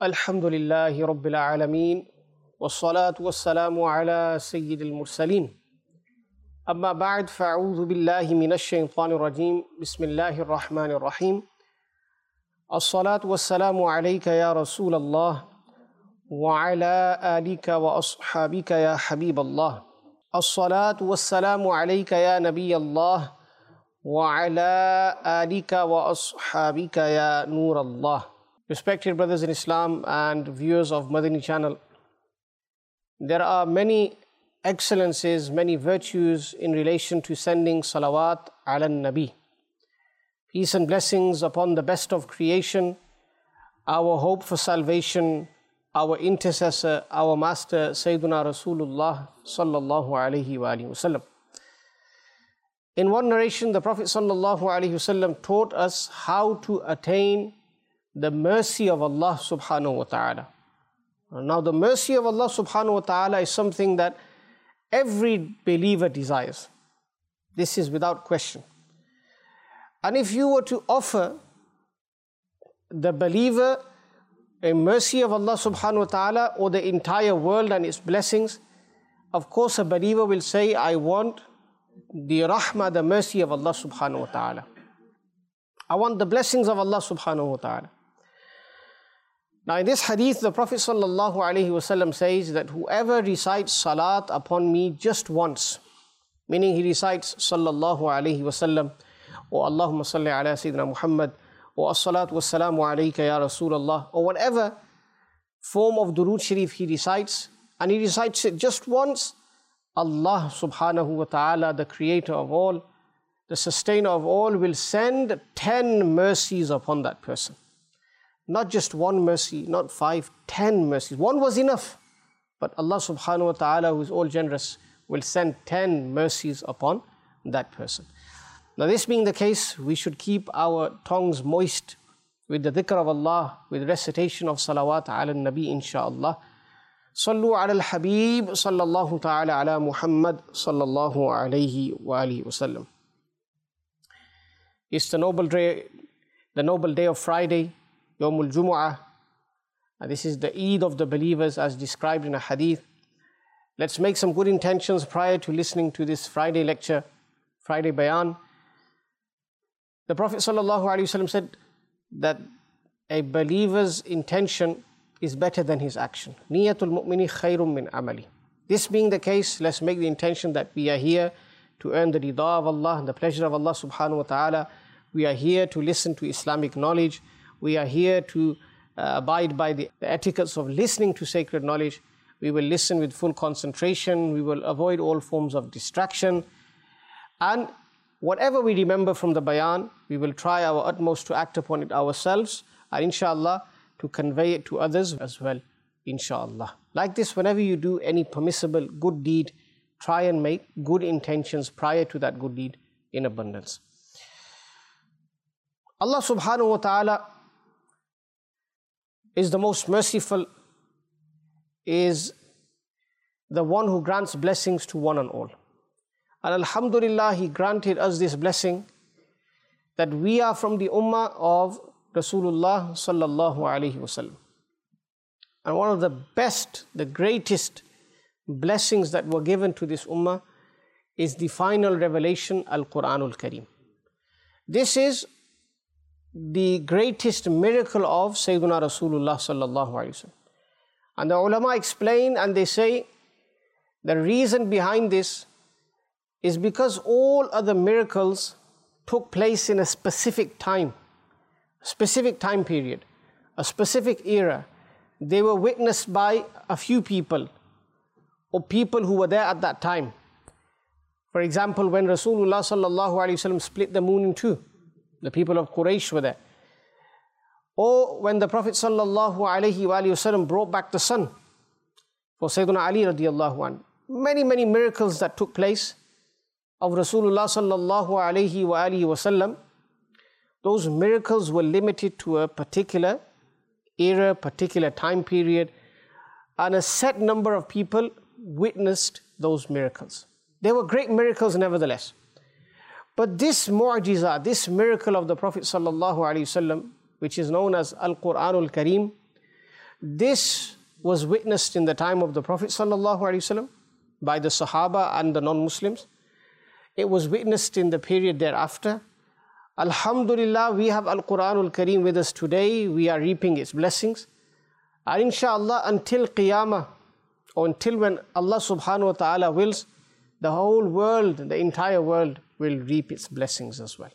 الحمد لله رب العالمين والصلاة والسلام على سيد المرسلين أما بعد فأعوذ بالله من الشيطان الرجيم بسم الله الرحمن الرحيم الصلاة والسلام عليك يا رسول الله وعلى آلك وأصحابك يا حبيب الله الصلاة والسلام عليك يا نبي الله وعلى آلك وأصحابك يا نور الله. Respected brothers in Islam and viewers of Madani channel, there are many excellences, many virtues in relation to sending salawat ala nabi. Peace and blessings upon the best of creation, our hope for salvation, our intercessor, our master, Sayyiduna Rasulullah sallallahu alayhi wa alihi wasallam. In one narration, the Prophet sallallahu alayhi wasallam taught us how to attain the mercy of Allah subhanahu wa ta'ala. Now the mercy of Allah subhanahu wa ta'ala is something that every believer desires. This is without question. And if you were to offer the believer a mercy of Allah subhanahu wa ta'ala or the entire world and its blessings, of course a believer will say, I want the rahmah, the mercy of Allah subhanahu wa ta'ala. I want the blessings of Allah subhanahu wa ta'ala. Now in this hadith, the Prophet sallallahu alaihi wasallam says that whoever recites salat upon me just once, meaning he recites sallallahu alaihi wasallam or Allahumma salli ala Sayyidina Muhammad or as-salatu was-salamu alayka ya Rasulullah or whatever form of durood sharif he recites, and he recites it just once, Allah subhanahu wa ta'ala, the creator of all, the sustainer of all, will send 10 mercies upon that person. Not just one mercy, not 5, 10 mercies. One was enough. But Allah subhanahu wa ta'ala, who is all generous, will send 10 mercies upon that person. Now this being the case, we should keep our tongues moist with the dhikr of Allah, with recitation of salawat ala nabi insha'Allah. Sallu ala al-habib sallallahu ta'ala ala Muhammad sallallahu alayhi wa alihi wa sallam. It's the noble day of Friday, Yawmul Jumu'ah. This is the Eid of the believers as described in a hadith. Let's make some good intentions prior to listening to this Friday lecture, Friday bayan. The Prophet ﷺ said that a believer's intention is better than his action. Niyatul mu'mini khayrun min amali. This being the case, let's make the intention that we are here to earn the rida of Allah and the pleasure of Allah subhanahu wa ta'ala. We are here to listen to Islamic knowledge. We are here to abide by the etiquettes of listening to sacred knowledge. We will listen with full concentration. We will avoid all forms of distraction. And whatever we remember from the bayan, we will try our utmost to act upon it ourselves and inshallah to convey it to others as well, inshallah. Like this, whenever you do any permissible good deed, try and make good intentions prior to that good deed in abundance. Allah subhanahu wa ta'ala is the most merciful, is the one who grants blessings to one and all. And alhamdulillah, He granted us this blessing that we are from the ummah of Rasulullah sallallahu alaihi wasallam. And one of the best, the greatest blessings that were given to this ummah is the final revelation, Al-Quranul Kareem. This is the greatest miracle of Sayyiduna Rasulullah sallallahu alaihi wasallam. And the ulama explain and they say the reason behind this is because all other miracles took place in a specific time period, a specific era. They were witnessed by a few people or people who were there at that time. For example, when Rasulullah sallallahu alaihi wasallam split the moon in two, the people of Quraysh were there. Or when the Prophet sallallahu alaihi wasallam brought back the sun for Sayyidina Ali radiallahu anhu. Many miracles that took place of Rasulullah sallallahu alaihi wasallam. Those miracles were limited to a particular era, particular time period, and a set number of people witnessed those miracles. They were great miracles nevertheless. But this mu'jiza, this miracle of the Prophet sallallahu alaihi wasallam, which is known as Al-Quranul Kareem, This was witnessed in the time of the Prophet ﷺ by the Sahaba and the non-Muslims. It was witnessed in the period thereafter. Alhamdulillah, we have Al-Quranul Kareem with us today. We are reaping its blessings. And inshallah, until Qiyamah, or until when Allah subhanahu wa ta'ala wills, the whole world, the entire world will reap its blessings as well.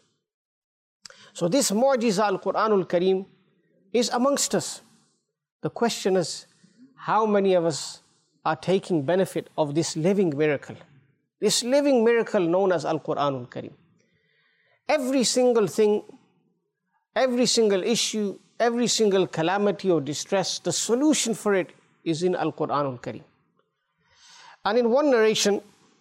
So this mu'jiza Al-Quranul Kareem is amongst us. The question is, how many of us are taking benefit of this living miracle? This living miracle known as Al-Quranul Kareem. Every single thing, every single issue, every single calamity or distress, the solution for it is in Al-Quranul Kareem. And in one narration,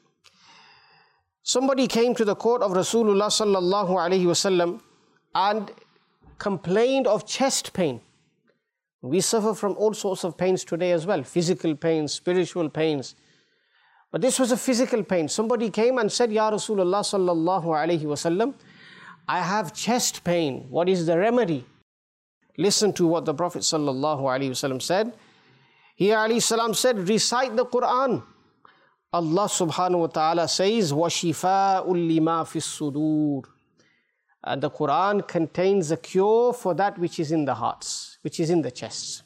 somebody came to the court of Rasulullah sallallahu alaihi wasallam and complained of chest pain. We suffer from all sorts of pains today as well, physical pains, spiritual pains. But this was a physical pain. Somebody came and said, Ya Rasulullah sallallahu alaihi wasallam, I have chest pain. What is the remedy? Listen to what the Prophet sallallahu alaihi wasallam said. He alayhi salam said, recite the Quran. Allah subhanahu wa ta'ala says, وَشِفَاءٌ لِمَا فِي الصُّدُورِ. And the Quran contains a cure for that which is in the hearts, which is in the chests.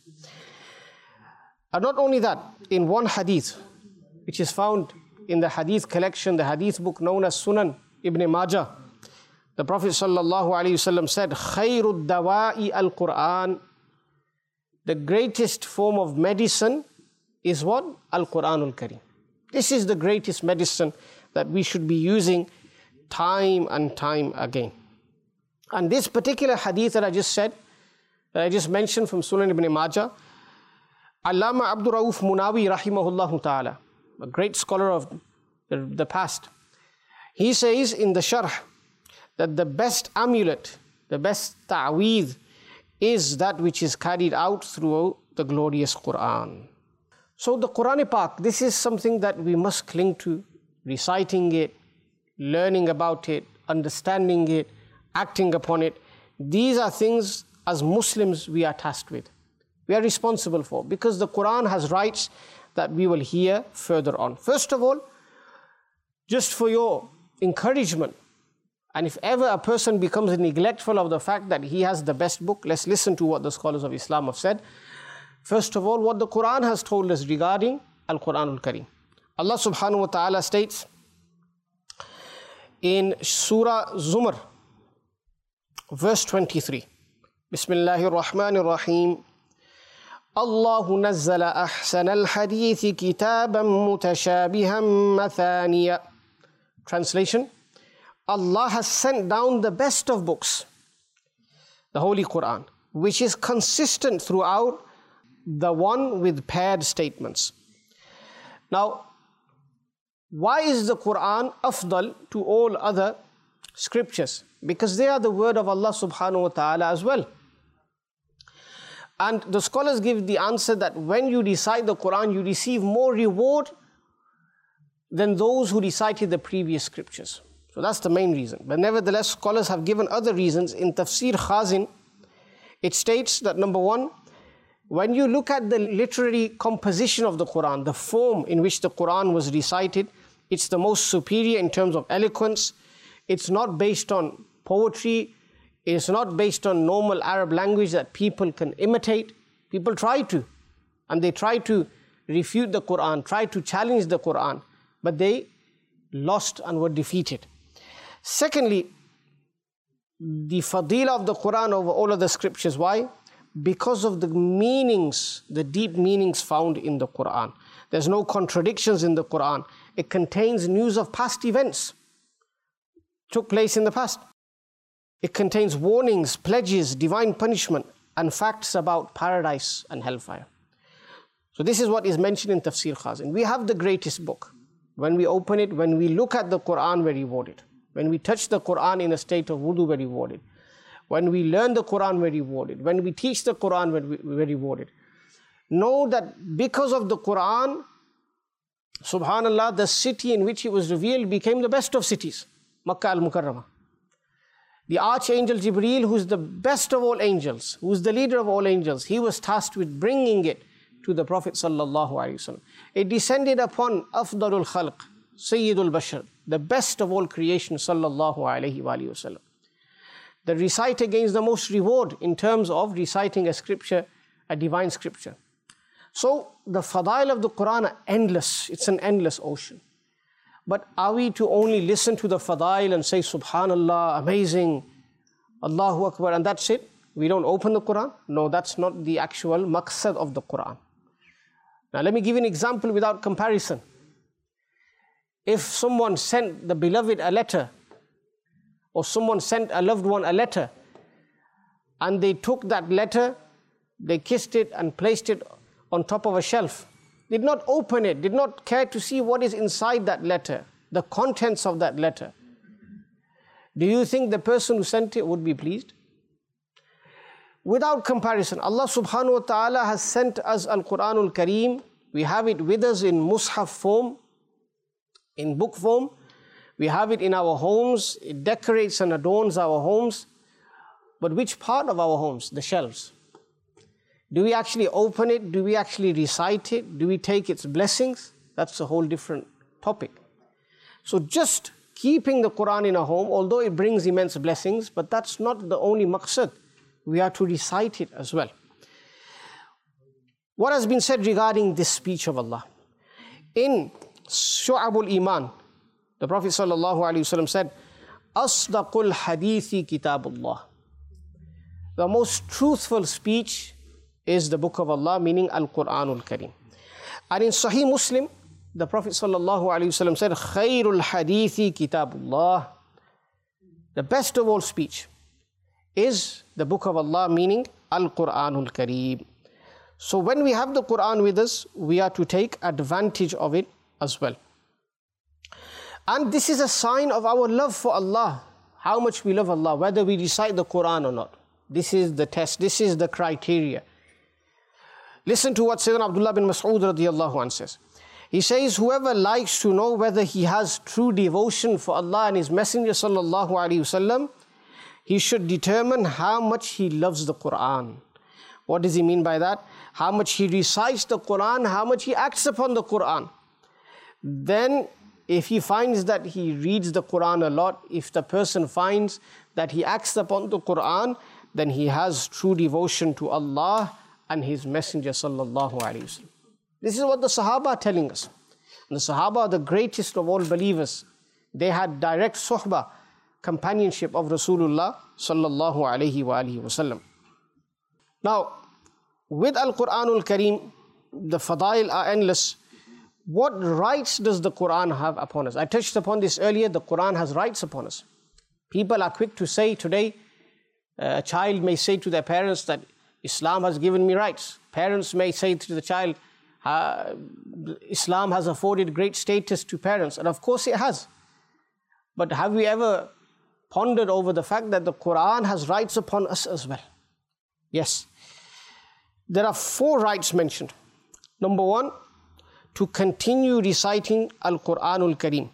And not only that, in one hadith, which is found in the hadith collection, the hadith book known as Sunan Ibn Majah, the Prophet sallallahu alaihi wasallam said, خَيْرُ الدَّوَاءِ الْقُرْآنِ. The greatest form of medicine is what? Al-Quranul Kareem. This is the greatest medicine that we should be using time and time again. And this particular hadith that I just said, that I just mentioned from Sunan Ibn Majah, Allama Abdul Rauf Munawi rahimahullah ta'ala, a great scholar of the past, he says in the sharh that the best amulet, the best ta'weed is that which is carried out through the glorious Quran. So the Quran-e-Pak, this is something that we must cling to, reciting it, learning about it, understanding it, acting upon it. These are things as Muslims we are tasked with. We are responsible for, because the Quran has rights that we will hear further on. First of all, just for your encouragement, and if ever a person becomes neglectful of the fact that he has the best book, let's listen to what the scholars of Islam have said. First of all, what the Quran has told us regarding Al-Quranul Kareem. Allah subhanahu wa ta'ala states in Surah Zumar, verse 23, Bismillahir Rahmanir Rahim, Allahu nazzala ahsanal hadithi kitaban mutashabihan mathaniya. Translation: Allah has sent down the best of books, the Holy Quran, which is consistent throughout, the one with paired statements. Now, why is the Quran afdal to all other scriptures? Because they are the word of Allah subhanahu wa ta'ala as well. And the scholars give the answer that when you recite the Quran, you receive more reward than those who recited the previous scriptures. So that's the main reason. But nevertheless, scholars have given other reasons. In Tafsir Khazin, it states that number one, when you look at the literary composition of the Quran, the form in which the Quran was recited, it's the most superior in terms of eloquence. It's not based on poetry. It's not based on normal Arab language that people can imitate. People try to, and they try to refute the Quran, try to challenge the Quran, but they lost and were defeated. Secondly, the fadila of the Quran over all of the scriptures. Why? Because of the meanings, the deep meanings found in the Quran. There's no contradictions in the Quran. It contains news of past events, took place in the past. It contains warnings, pledges, divine punishment, and facts about paradise and hellfire. So this is what is mentioned in Tafsir Khazin. We have the greatest book. When we open it, when we look at the Quran, we're rewarded. When we touch the Quran in a state of wudu, we're rewarded. When we learn the Quran, we're rewarded. When we teach the Quran, we're rewarded. Know that because of the Quran, subhanallah, the city in which it was revealed became the best of cities, Makkah al-Mukarramah. The archangel Jibreel, who is the best of all angels, who is the leader of all angels, he was tasked with bringing it to the Prophet sallallahu alaihi wasallam. It descended upon Afdalul Khalq, Sayyidul Bashar, the best of all creation sallallahu alaihi wasallam. The reciter gains the most reward in terms of reciting a scripture, a divine scripture. So the fadail of the Quran are endless. It's an endless ocean. But are we to only listen to the fadail and say, Subhanallah, amazing, Allahu Akbar, and that's it? We don't open the Quran? No, that's not the actual maqsad of the Quran. Now let me give you an example without comparison. If someone sent the beloved a letter, or someone sent a loved one a letter, and they took that letter, they kissed it and placed it on top of a shelf, did not open it, did not care to see what is inside that letter, the contents of that letter, do you think the person who sent it would be pleased? Without comparison, Allah subhanahu wa ta'ala has sent us Al-Quranul Kareem. We have it with us in mushaf form, in book form. We have it in our homes. It decorates and adorns our homes. But which part of our homes? The shelves. Do we actually open it? Do we actually recite it? Do we take its blessings? That's a whole different topic. So just keeping the Quran in a home, although it brings immense blessings, but that's not the only maqsad. We are to recite it as well. What has been said regarding this speech of Allah? In Shu'abul Iman, the Prophet ﷺ said, Asdaqul hadithi kitabullah. The most truthful speech is the book of Allah, meaning Al-Quranul Kareem. And in Sahih Muslim, the Prophet ﷺ said, Khairul hadithi kitabullah. The best of all speech is the book of Allah, meaning Al-Quranul Kareem. So when we have the Quran with us, we are to take advantage of it as well. And this is a sign of our love for Allah, how much we love Allah, whether we recite the Quran or not. This is the test, this is the criteria. Listen to what Sayyidina Abdullah bin Mas'ud radiyallahu anhu says. He says, whoever likes to know whether he has true devotion for Allah and His Messenger sallallahu alaihi wasallam, he should determine how much he loves the Quran. What does he mean by that? How much he recites the Quran, how much he acts upon the Quran. Then if he finds that he reads the Quran a lot, if the person finds that he acts upon the Quran, then he has true devotion to Allah and His Messenger sallallahu alaihi wasallam. This is what the Sahaba are telling us. And the Sahaba are the greatest of all believers. They had direct suhbah, companionship of Rasulullah sallallahu alaihi wasallam. Now, with Al-Quranul Kareem, the fadail are endless. What rights does the Quran have upon us? I touched upon this earlier. The Quran has rights upon us. People are quick to say today, a child may say to their parents that Islam has given me rights. Parents may say to the child, Islam has afforded great status to parents. And of course it has. But have we ever pondered over the fact that the Quran has rights upon us as well? Yes. There are 4 rights mentioned. Number 1, to continue reciting Al-Quranul Kareem.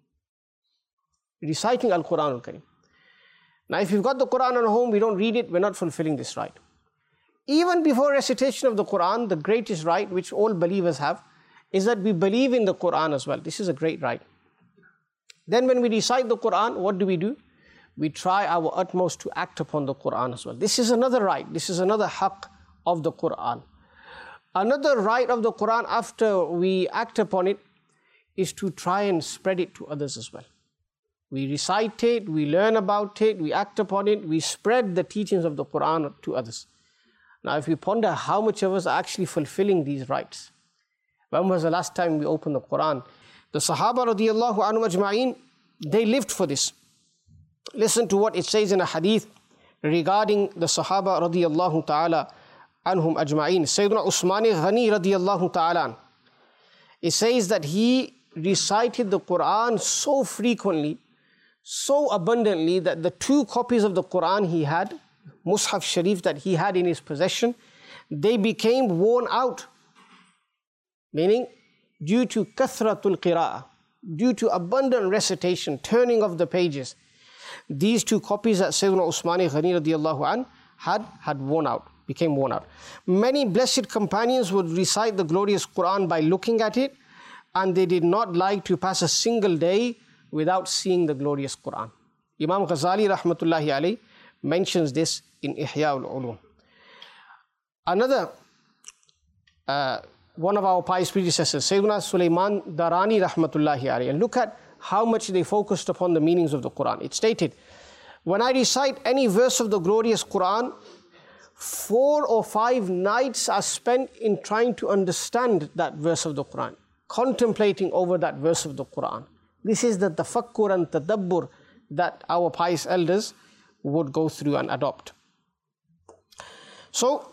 Reciting Al-Quranul Kareem. Now if you've got the Quran at home, we don't read it, we're not fulfilling this right. Even before recitation of the Quran, the greatest right which all believers have is that we believe in the Quran as well. This is a great right. Then when we recite the Quran, what do? We try our utmost to act upon the Quran as well. This is another right. This is another haqq of the Quran. Another right of the Quran after we act upon it is to try and spread it to others as well. We recite it, we learn about it, we act upon it, we spread the teachings of the Quran to others. Now if we ponder how much of us are actually fulfilling these rights. When was the last time we opened the Quran? The Sahaba radiyallahu anhum ajma'in, they lived for this. Listen to what it says in a hadith regarding the Sahaba radiyallahu ta'ala anhum ajma'in. Sayyidina Usmani Ghani radiyallahu ta'ala. It says that he recited the Quran so frequently, so abundantly that the 2 copies of the Quran he had, Mus'haf Sharif that he had in his possession, they became worn out. Meaning, due to kathratul qira'ah, due to abundant recitation, turning of the pages. these two copies that Sayyidina Usmani Ghani radiallahu an had worn out, became worn out. Many blessed companions would recite the glorious Quran by looking at it, and they did not like to pass a single day without seeing the glorious Quran. Imam Ghazali rahmatullahi alayhi mentions this in Ihya al-Ulum. Another one of our pious predecessors, Sayyidina Sulaiman Darani rahmatullahi alayhi, and look at how much they focused upon the meanings of the Quran. It stated, when I recite any verse of the glorious Quran, 4 or 5 nights are spent in trying to understand that verse of the Quran, contemplating over that verse of the Quran. This is the tafakkur and tadabbur that our pious elders would go through and adopt. So,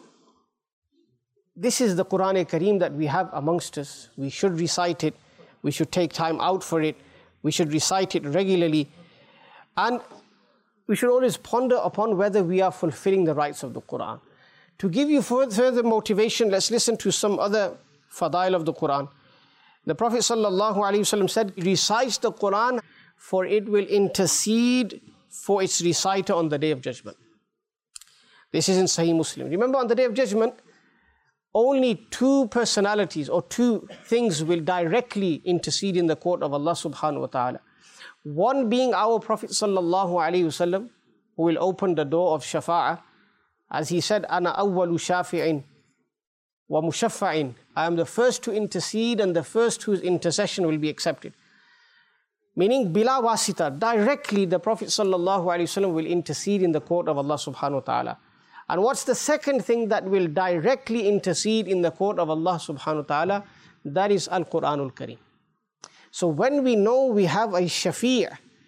this is the Quran-e-Kareem that we have amongst us. We should recite it. We should take time out for it. We should recite it regularly. And we should always ponder upon whether we are fulfilling the rights of the Quran. To give you further motivation, let's listen to some other fadail of the Quran. The Prophet ﷺ said, recite the Quran, for it will intercede for its reciter on the Day of Judgment. This is in Sahih Muslim. Remember, on the Day of Judgment, only 2 personalities or 2 things will directly intercede in the court of Allah subhanahu wa ta'ala. One being our Prophet sallallahu alaihi wasallam, who will open the door of shafa'ah. As he said, Ana awwalu shafi'in wa mushaffa'in. I am the first to intercede and the first whose intercession will be accepted. Meaning, bila wasita, directly the Prophet sallallahu alaihi wasallam will intercede in the court of Allah subhanahu wa ta'ala. And what's the second thing that will directly intercede in the court of Allah subhanahu wa ta'ala? That is Al-Quranul Kareem. So when we know we have a shafi'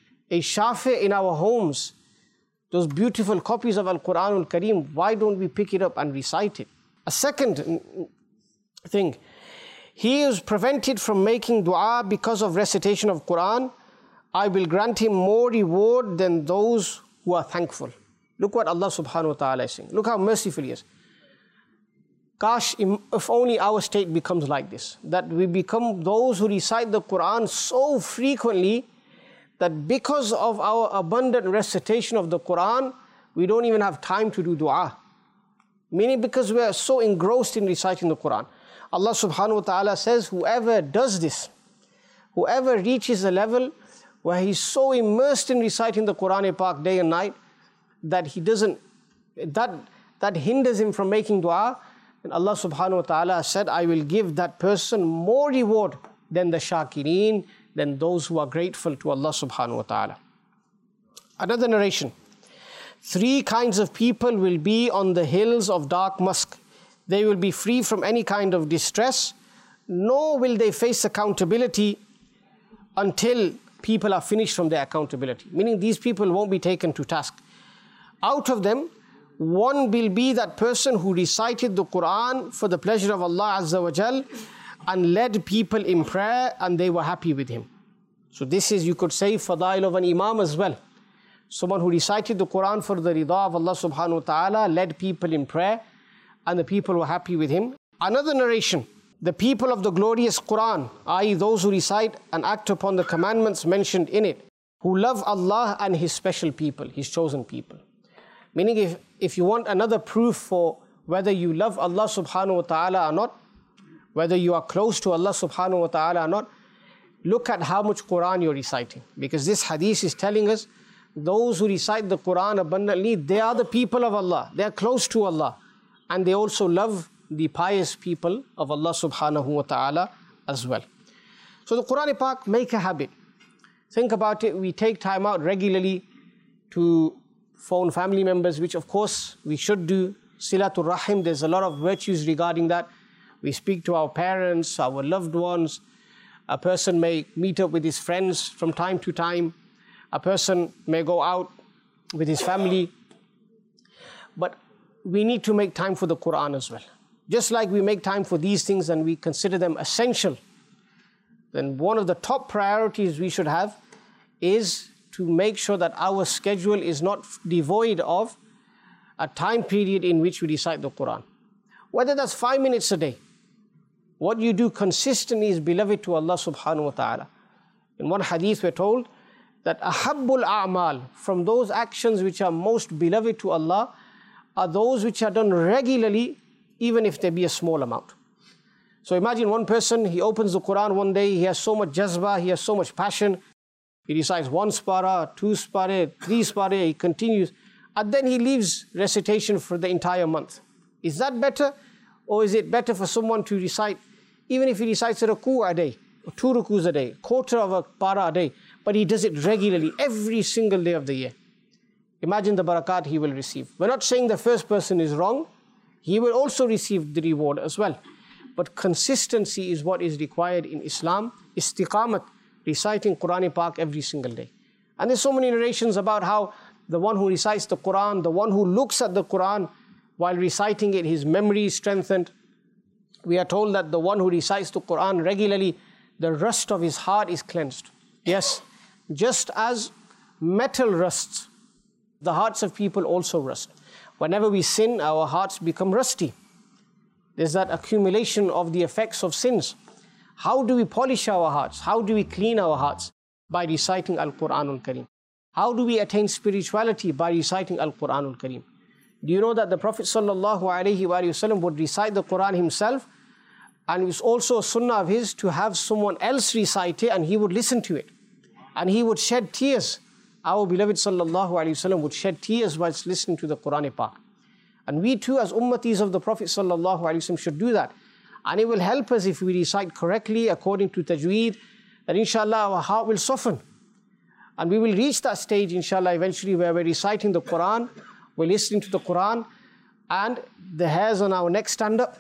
in our homes, those beautiful copies of Al-Quranul Kareem, why don't we pick it up and recite it? A second thing, he is prevented from making dua because of recitation of Quran. I will grant him more reward than those who are thankful. Look what Allah subhanahu wa ta'ala is saying. Look how merciful He is. Gosh, if only our state becomes like this, that we become those who recite the Quran so frequently that because of our abundant recitation of the Quran, we don't even have time to do dua. Meaning because we are so engrossed in reciting the Quran. Allah subhanahu wa ta'ala says, whoever does this, whoever reaches a level where he's so immersed in reciting the Quran-e-Pak day and night, that he doesn't, that hinders him from making dua, and Allah subhanahu wa ta'ala said, I will give that person more reward than the shakireen, than those who are grateful to Allah subhanahu wa ta'ala. Another narration, 3 kinds of people will be on the hills of dark musk. They will be free from any kind of distress, nor will they face accountability until people are finished from their accountability. Meaning these people won't be taken to task. Out of them, one will be that person who recited the Quran for the pleasure of Allah Azza wa Jal and led people in prayer, and they were happy with him. So this is, you could say, fadail of an imam as well. Someone who recited the Quran for the rida of Allah subhanahu wa ta'ala, led people in prayer, and the people were happy with him. Another narration, the people of the glorious Quran, i.e. those who recite and act upon the commandments mentioned in it, who love Allah and His special people, His chosen people. Meaning if you want another proof for whether you love Allah subhanahu wa ta'ala or not, whether you are close to Allah subhanahu wa ta'ala or not, look at how much Quran you're reciting. Because this hadith is telling us, those who recite the Quran abundantly, they are the people of Allah. They are close to Allah. And they also love the pious people of Allah subhanahu wa ta'ala as well. So the Quran-e-Pak, make a habit. Think about it. We take time out regularly to phone family members, which of course we should do. Silatul Rahim, there's a lot of virtues regarding that. We speak to our parents, our loved ones. A person may meet up with his friends from time to time. A person may go out with his family. But we need to make time for the Quran as well. Just like we make time for these things and we consider them essential, then one of the top priorities we should have is to make sure that our schedule is not devoid of a time period in which we recite the Quran. Whether that's 5 minutes a day, what you do consistently is beloved to Allah subhanahu wa ta'ala. In one hadith we're told that ahabbul a'mal, from those actions which are most beloved to Allah, are those which are done regularly, even if there be a small amount. So imagine one person, he opens the Quran one day, he has so much jazba, he has so much passion, he recites 1 spara, 2 spara, 3 spara, he continues, and then he leaves recitation for the entire month. Is that better? Or is it better for someone to recite, even if he recites a ruku a day, or 2 rukus a day, quarter of a para a day, but he does it regularly every single day of the year? Imagine the barakat he will receive. We're not saying the first person is wrong. He will also receive the reward as well. But consistency is what is required in Islam. Istiqamat, reciting Quran Pak every single day. And there's so many narrations about how the one who recites the Quran, the one who looks at the Quran while reciting it, his memory is strengthened. We are told that the one who recites the Quran regularly, the rust of his heart is cleansed. Yes, just as metal rusts, the hearts of people also rust. Whenever we sin, our hearts become rusty. There's that accumulation of the effects of sins. How do we polish our hearts? How do we clean our hearts? By reciting Al-Quranul Kareem. How do we attain spirituality? By reciting Al-Quranul Kareem. Do you know that the Prophet ﷺ would recite the Quran himself, and it's also a sunnah of his to have someone else recite it, and he would listen to it. And he would shed tears. Our beloved ﷺ would shed tears whilst listening to the Quran Pak. And we too, as ummatis of the Prophet ﷺ, should do that. And it will help us if we recite correctly according to tajweed, that inshallah our heart will soften. And we will reach that stage inshallah eventually where we're reciting the Quran, we're listening to the Quran, and the hairs on our neck stand up.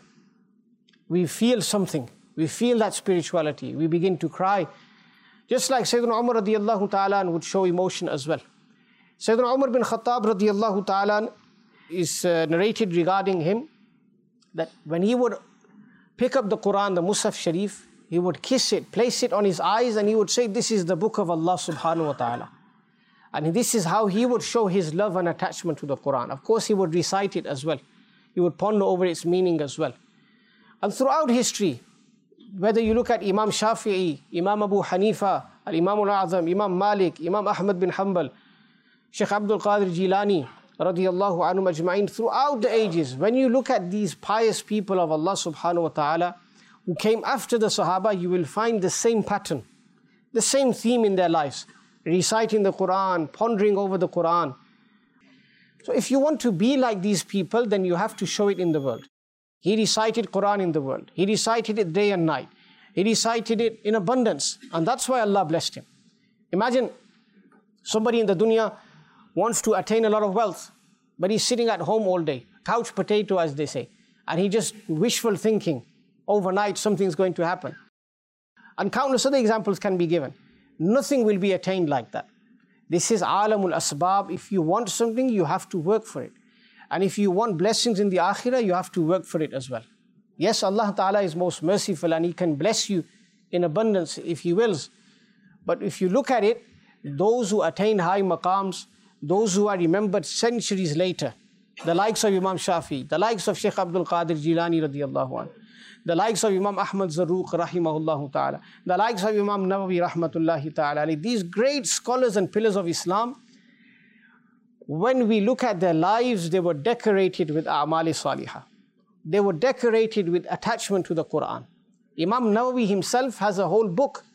We feel something. We feel that spirituality. We begin to cry. Just like Sayyidina Umar radiallahu ta'ala would show emotion as well. Sayyidina Umar bin Khattab radiallahu ta'ala is narrated regarding him that when he would pick up the Quran, the Musaf Sharif, he would kiss it, place it on his eyes, and he would say, this is the book of Allah subhanahu wa ta'ala. And this is how he would show his love and attachment to the Quran. Of course, he would recite it as well. He would ponder over its meaning as well. And throughout history, whether you look at Imam Shafi'i, Imam Abu Hanifa, Imam al-Azam, Imam Malik, Imam Ahmad bin Hanbal, Shaykh Abdul Qadir Jilani, radiyallahu anhum ajma'in, throughout the ages, when you look at these pious people of Allah subhanahu wa ta'ala who came after the Sahaba, you will find the same pattern, the same theme in their lives, reciting the Quran, pondering over the Quran. So if you want to be like these people, then you have to show it in the world. He recited Quran in the world. He recited it day and night. He recited it in abundance. And that's why Allah blessed him. Imagine somebody in the dunya wants to attain a lot of wealth, but he's sitting at home all day, couch potato as they say, and he just wishful thinking, overnight something's going to happen. And countless other examples can be given. Nothing will be attained like that. This is alamul asbab. If you want something, you have to work for it. And if you want blessings in the akhirah, you have to work for it as well. Yes, Allah Ta'ala is most merciful and He can bless you in abundance if He wills. But if you look at it, those who attain high maqams, those who are remembered centuries later, the likes of Imam Shafi, the likes of Shaykh Abdul Qadir Jilani radiyallahu anhu, the likes of Imam Ahmad Zarruq rahimahullah ta'ala, the likes of Imam Nawawi rahmatullahi ta'ala, these great scholars and pillars of Islam, when we look at their lives, they were decorated with a'mal salihah. They were decorated with attachment to the Quran. Imam Nawawi himself has a whole book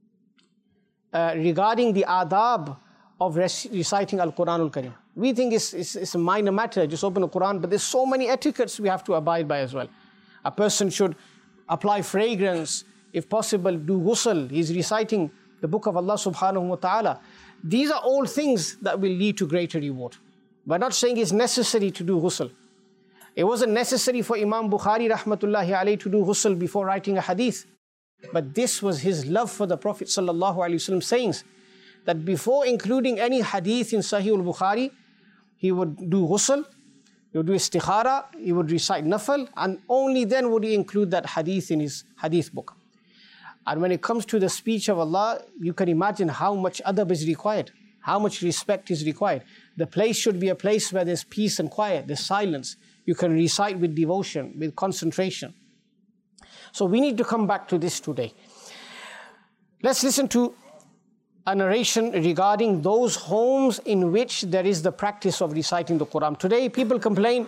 regarding the adab of reciting Al-Quranul Kareem. We think it's a minor matter, just open the Quran, but there's so many etiquettes we have to abide by as well. A person should apply fragrance, if possible, do ghusl. He's reciting the book of Allah subhanahu wa ta'ala. These are all things that will lead to greater reward. We're not saying it's necessary to do ghusl. It wasn't necessary for Imam Bukhari rahmatullahi alayhi to do ghusl before writing a hadith. But this was his love for the Prophet sallallahu alaihi wasallam sayings, that before including any hadith in Sahih al-Bukhari, he would do ghusl, he would do istikhara, he would recite nafal, and only then would he include that hadith in his hadith book. And when it comes to the speech of Allah, you can imagine how much adab is required, how much respect is required. The place should be a place where there's peace and quiet, there's silence. You can recite with devotion, with concentration. So we need to come back to this today. Let's listen to a narration regarding those homes in which there is the practice of reciting the Quran. Today people complain,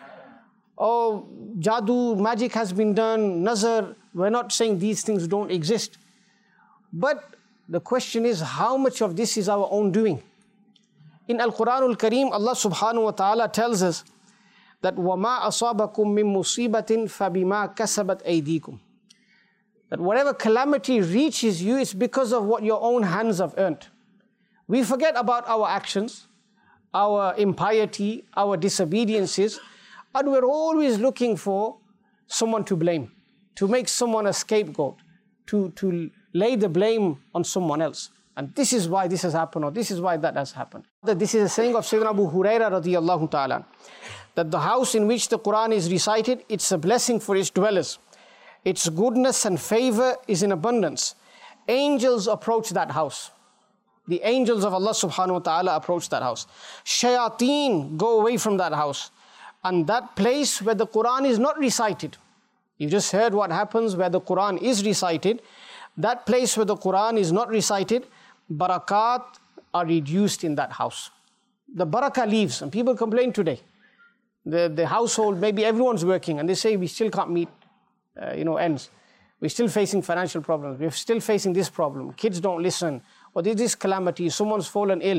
oh, jadoo, magic has been done, nazar. We're not saying these things don't exist. But the question is, how much of this is our own doing? In Al-Quranul Kareem, Allah subhanahu wa ta'ala tells us that وَمَا أَصَابَكُم مِّن مُّصِيبَةٍ فَبِمَا كَسَبَتْ أَيْدِيكُم. That whatever calamity reaches you, it's because of what your own hands have earned. We forget about our actions, our impiety, our disobediences, and we're always looking for someone to blame, to make someone a scapegoat, to lay the blame on someone else. And this is why this has happened, or this is why that has happened. This is a saying of Sayyidina Abu Hurairah radiyallahu ta'ala, that the house in which the Quran is recited, it's a blessing for its dwellers. Its goodness and favor is in abundance. Angels approach that house. The angels of Allah subhanahu wa ta'ala approach that house. Shayateen go away from that house. And that place where the Quran is not recited, you just heard what happens where the Quran is recited. That place where the Quran is not recited, barakat are reduced in that house. The barakah leaves, and people complain today. The household, maybe everyone's working, and they say we still can't meet ends. We're still facing financial problems. We're still facing this problem. Kids don't listen. Or there's this calamity. Someone's fallen ill.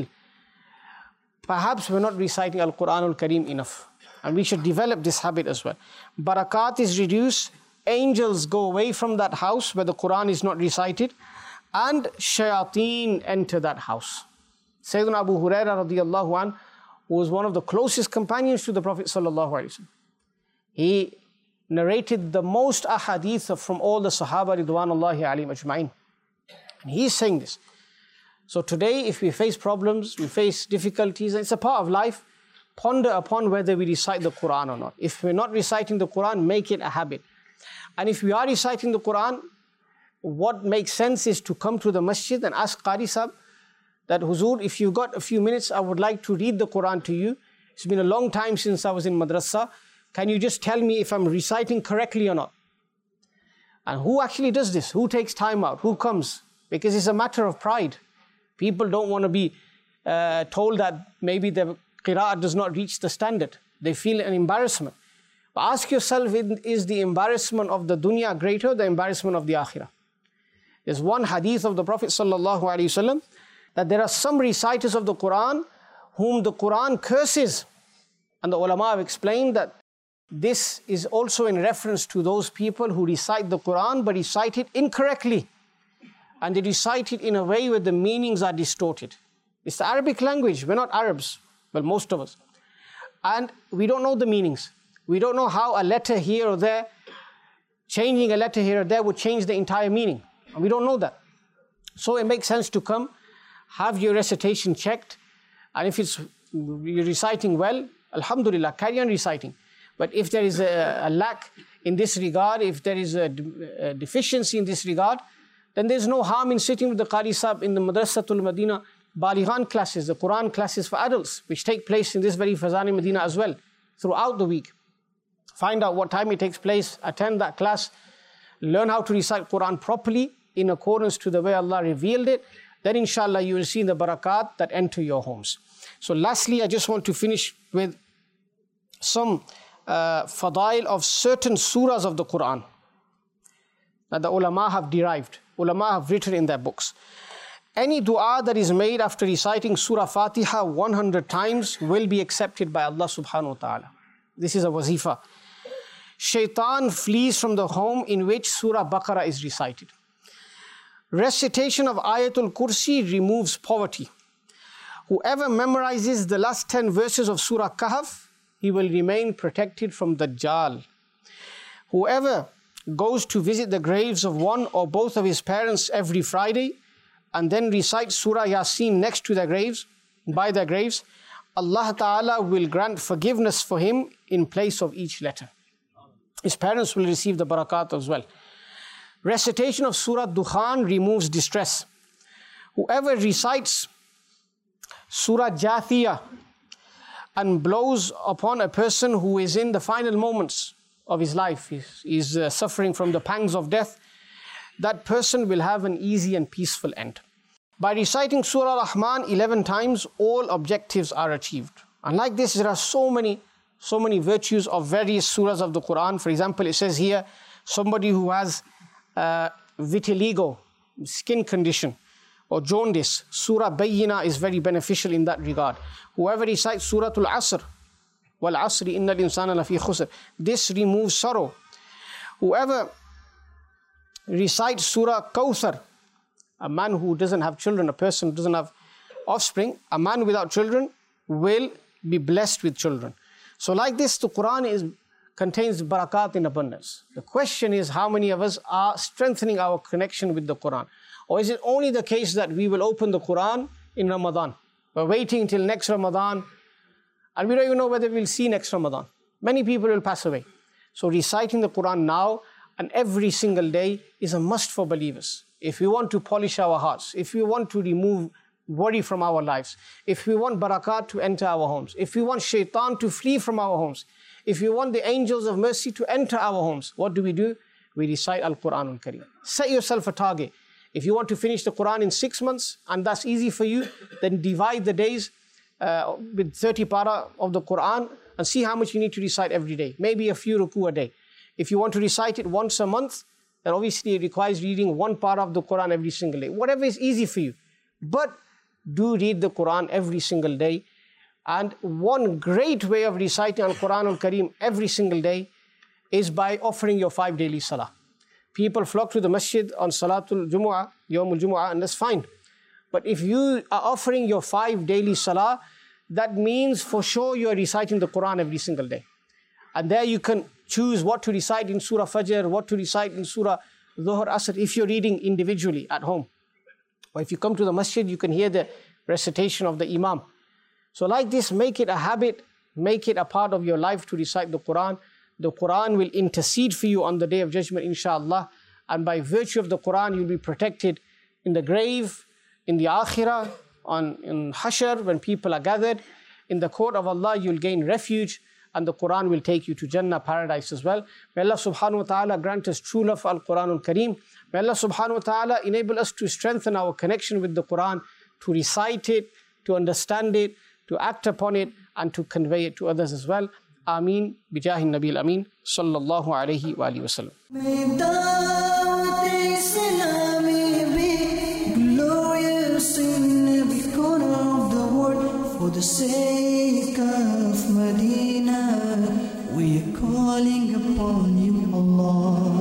Perhaps we're not reciting Al-Quran Al-Kareem enough. And we should develop this habit as well. Barakat is reduced. Angels go away from that house where the Quran is not recited. And shayateen enter that house. Sayyidina Abu Hurairah radiyallahu anhu was one of the closest companions to the Prophet sallallahu alaihi wasallam. He narrated the most ahadith from all the Sahaba ridwanullahi alayhim ajma'in. And he's saying this. So today, if we face problems, we face difficulties, and it's a part of life, ponder upon whether we recite the Quran or not. If we're not reciting the Quran, make it a habit. And if we are reciting the Quran, what makes sense is to come to the masjid and ask Qari Sahib that, Huzur, if you've got a few minutes, I would like to read the Quran to you. It's been a long time since I was in madrasa. Can you just tell me if I'm reciting correctly or not? And who actually does this? Who takes time out? Who comes? Because it's a matter of pride. People don't want to be told that maybe the qira'at does not reach the standard. They feel an embarrassment. But ask yourself, is the embarrassment of the dunya greater or the embarrassment of the akhirah? There's one hadith of the Prophet sallallahu alaihi wasallam that there are some reciters of the Quran whom the Quran curses. And the ulama have explained that this is also in reference to those people who recite the Quran but recite it incorrectly. And they recite it in a way where the meanings are distorted. It's the Arabic language. We're not Arabs. Well, most of us. And we don't know the meanings. We don't know how a letter here or there, changing a letter here or there would change the entire meaning. And we don't know that. So it makes sense to come, have your recitation checked, and if you're reciting well, alhamdulillah, carry on reciting. But if there is a lack in this regard, if there is a deficiency in this regard, then there's no harm in sitting with the Qari Sahib in the Madrasatul Madina Balighan classes, the Quran classes for adults, which take place in this very Fazani Medina as well, throughout the week. Find out what time it takes place, attend that class, learn how to recite Quran properly in accordance to the way Allah revealed it. Then inshallah you will see the barakat that enter your homes. So lastly, I just want to finish with some fadail of certain surahs of the Quran that the ulama have derived, ulama have written in their books. Any dua that is made after reciting Surah Fatiha 100 times will be accepted by Allah subhanahu wa ta'ala. This is a wazifa. Shaitan flees from the home in which Surah Baqarah is recited. Recitation of Ayatul Kursi removes poverty. Whoever memorizes the last 10 verses of Surah Kahf, he will remain protected from Dajjal. Whoever goes to visit the graves of one or both of his parents every Friday and then recites Surah Yasin next to their graves, by their graves, Allah Ta'ala will grant forgiveness for him in place of each letter. His parents will receive the barakat as well. Recitation of Surah Dukhan removes distress. Whoever recites Surah Jathiyah and blows upon a person who is in the final moments of his life, is suffering from the pangs of death, that person will have an easy and peaceful end. By reciting Surah Rahman 11 times, all objectives are achieved. And like this, there are so many virtues of various surahs of the Quran. For example, it says here, somebody who has vitiligo, skin condition, or jaundice, Surah Bayyina is very beneficial in that regard. Whoever recites Surah Al-Asr, Wal Asri Innal Insana Lafi Khusr, this removes sorrow. Whoever recites Surah Kawthar, a man who doesn't have children, a person who doesn't have offspring, a man without children will be blessed with children. So like this, the Quran contains barakat in abundance. The question is, how many of us are strengthening our connection with the Quran? Or is it only the case that we will open the Quran in Ramadan? We're waiting till next Ramadan, and we don't even know whether we'll see next Ramadan. Many people will pass away. So reciting the Quran now and every single day is a must for believers. If we want to polish our hearts, if we want to remove worry from our lives, if we want barakat to enter our homes, if we want shaitan to flee from our homes, if we want the angels of mercy to enter our homes, what do? We recite Al-Quran Al-Kareem. Set yourself a target. If you want to finish the Quran in 6 months, and that's easy for you, then divide the days with 30 para of the Quran and see how much you need to recite every day. Maybe a few ruku a day. If you want to recite it once a month, then obviously it requires reading 1 para of the Quran every single day. Whatever is easy for you. But do read the Quran every single day. And one great way of reciting Al-Quran Al-Kareem every single day is by offering your 5 daily salah. People flock to the masjid on Salatul Jumu'ah, Yawmul Jumu'ah, and that's fine. But if you are offering your 5 daily salah, that means for sure you are reciting the Quran every single day. And there you can choose what to recite in Surah Fajr, what to recite in Surah Dhuhr, Asr, if you're reading individually at home. Or if you come to the masjid, you can hear the recitation of the Imam. So like this, make it a habit, make it a part of your life to recite the Quran. The Quran will intercede for you on the Day of Judgment, inshallah. And by virtue of the Quran, you'll be protected in the grave, in the Akhirah, in Hashr, when people are gathered. In the court of Allah, you'll gain refuge, and the Quran will take you to Jannah, paradise as well. May Allah subhanahu wa ta'ala grant us true love for Al-Quran Al-Kareem. May Allah subhanahu wa ta'ala enable us to strengthen our connection with the Quran, to recite it, to understand it, to act upon it, and to convey it to others as well. Ameen. Bijahi Nabil Ameen. Sallallahu alayhi wa alihi wa sallam. May Dawat Islami be glorious in every corner of the world. For the sake of Medina, we are calling upon you, Allah.